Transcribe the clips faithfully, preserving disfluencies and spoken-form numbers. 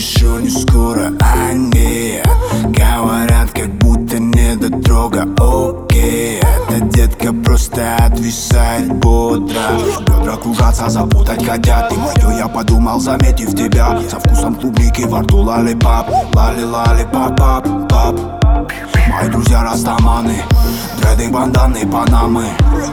еще не скоро, они говорят, как будто не дотрога. Окей, эта детка просто отвисает бодро. Бедра кружатся, запутать хотят. И мое я подумал, заметив тебя, со вкусом клубники во рту лалипап. Лали-лали, пап-пап, пап. Мои друзья растаманы, дреды, банданы, панамы.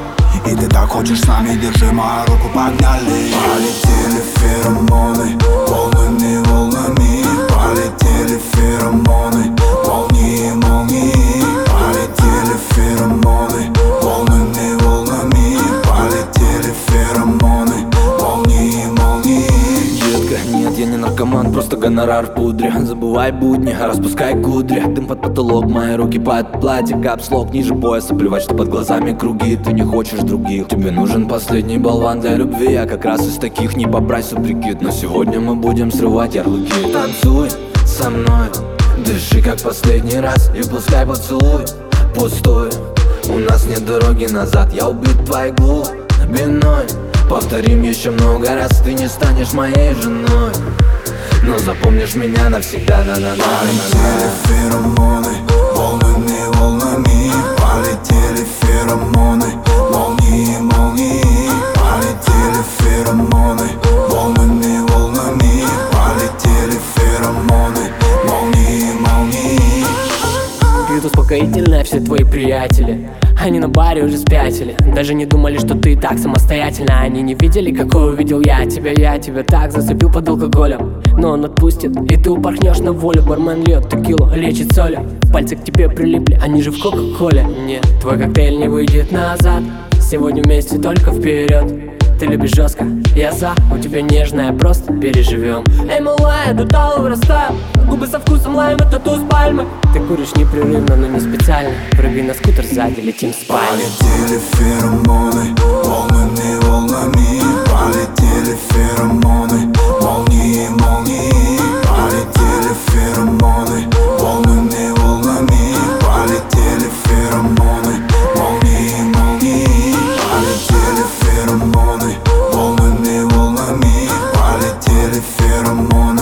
И ты так хочешь с нами, держи мою руку, погнали. Полетели феромоны, волнами, волнами. Полетели феромоны, молнии, молнии. Полетели феромоны, волнами, волнами. Полетели феромоны, молнии, молнии. Детка, нет, я не наркоман, просто гонорар в пудре. Забывай будни, распускай кудри. Дым под потолок, мои руки под платье. Капслок ниже пояса, плевать, что под глазами круги. Ты не хочешь других, тебе нужен последний болван для любви. Я как раз из таких, не побрайся прикид. Но сегодня мы будем срывать ярлыки. Танцуй со мной, дыши как последний раз. И пускай поцелуй пустой. У нас нет дороги назад, я убит твоей глубиной. Повторим еще много раз, ты не станешь моей женой, но запомнишь меня навсегда. Да-да-да. Полетели феромоны, волнами, волнами. Полетели феромоны, молнии, молнии. Полетели феромоны, волнами, волнами. Полетели феромоны, молнии, молнии. Пьют успокоительное все твои приятели. Они на баре уже спятили. Даже не думали, что ты так самостоятельно. Они не видели, какой увидел я тебя. Я тебя так зацепил под алкоголем, но он отпустит, и ты упорхнешь на волю. Бармен льет текилу, лечит солью. Пальцы к тебе прилипли, они же в кока-коле. Нет, твой коктейль не выйдет назад. Сегодня вместе только вперед. Ты любишь жестко, я за, у тебя нежная, просто переживем. Эй, малая, до талого вырастаю. Губы со вкусом лайма, тату с пальмы. Ты куришь непрерывно, но не специально. Прыгай на скутер сзади, летим в спальню. Полетели феромоны, волнами, волнами. Полетели феромоны, молнии, молнии. Полетели феромоны, волнами, волнами. Полетели феромоны, молнии, молнии. Полетели феромоны, волнами, волнами. Полетели феромоны.